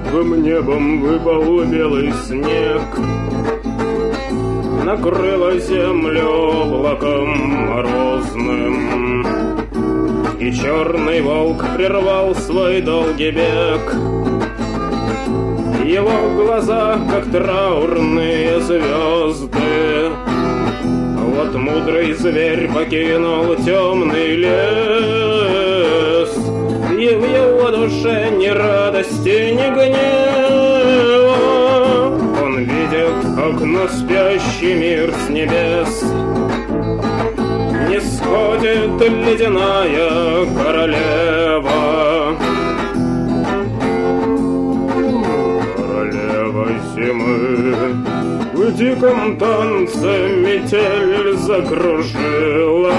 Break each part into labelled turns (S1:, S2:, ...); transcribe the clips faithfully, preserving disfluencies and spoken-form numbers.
S1: мертвым небом выпал белый снег, накрыла землю облаком морозным, и черный волк прервал свой долгий бег. Его глаза, как траурные звезды. Вот мудрый зверь покинул темный лес, и в его душе ни радости, ни гнева. Он видит, как на спящий мир с небес не сходит ледяная королева. Королева зимы в диком танце метель закружила.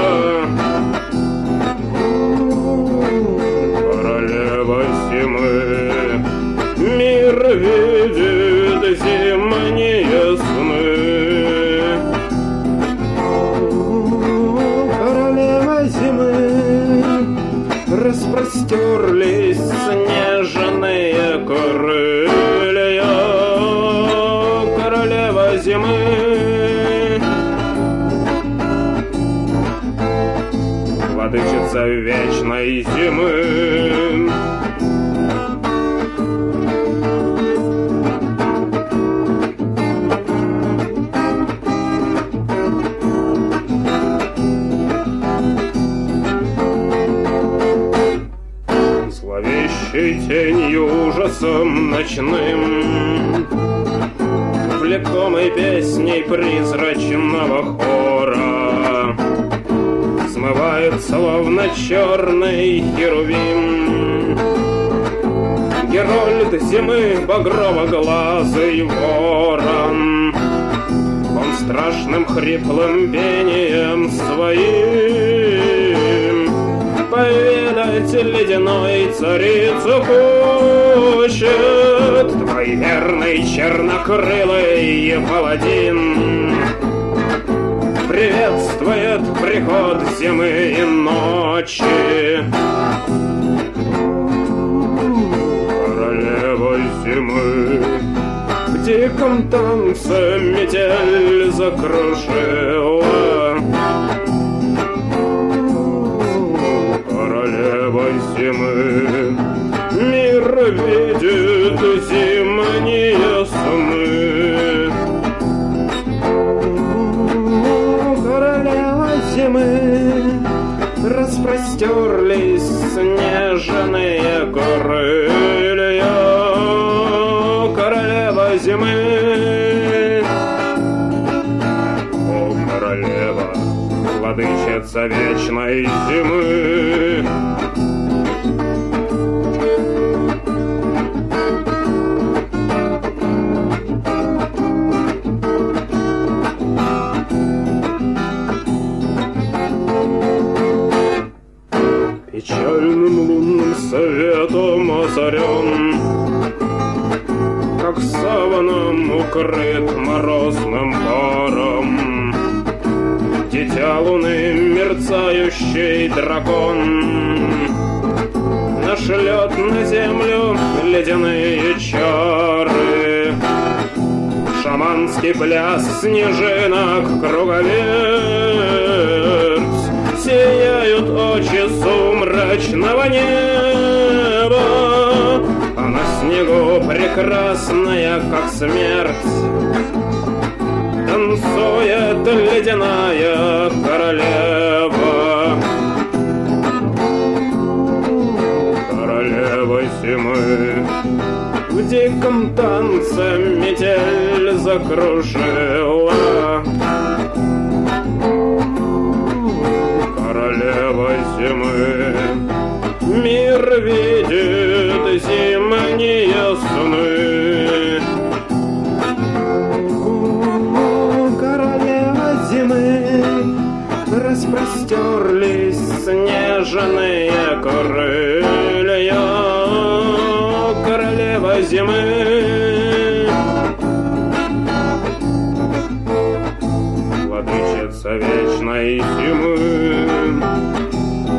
S1: Королева зимы мир видит зимние сны. Королева зимы распростерлись снежные крылья. Королева зимы владычица вечной зимы. Зловещей тенью ужасом ночным, влекомой песней призрачного хора, смывает словно черный херувим Герольд зимы, багрово-глазый ворон. Он страшным хриплым пением своим поведать ледяной царице хочет. Твой верный чернокрылый паладин приветствует приход зимы и ночи. Королева зимы в диком танце метель закружила. Королева зимы мир видит зимние сны. Королева зимы распростерлись снежные крылья. Королева зимы, о королева, владычица вечной зимы. Печальным лунным светом озарен, как саваном укрыт морозным паром, дитя луны, мерцающий дракон, нашлет на землю ледяные чары. Шаманский пляс снежинок круговерть, сияют очи сумрачного неба, а на снегу прекрасная, как смерть, танцует ледяная королева. Королева зимы в диком танце метель закружила. Королева зимы мир видит зимние сны. Королева зимы распростерлись снежные крылья. Королева зимы, владычица вечной зимы.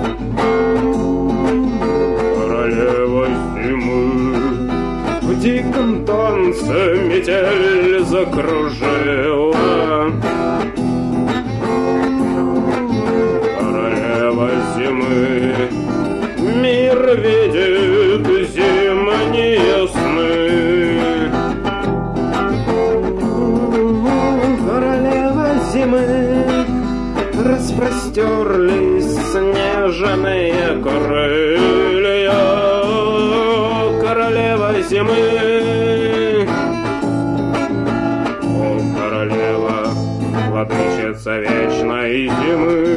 S1: Королева зимы в диком распростерлись снежные крылья. Королева зимы, о, королева, владычица вечной зимы.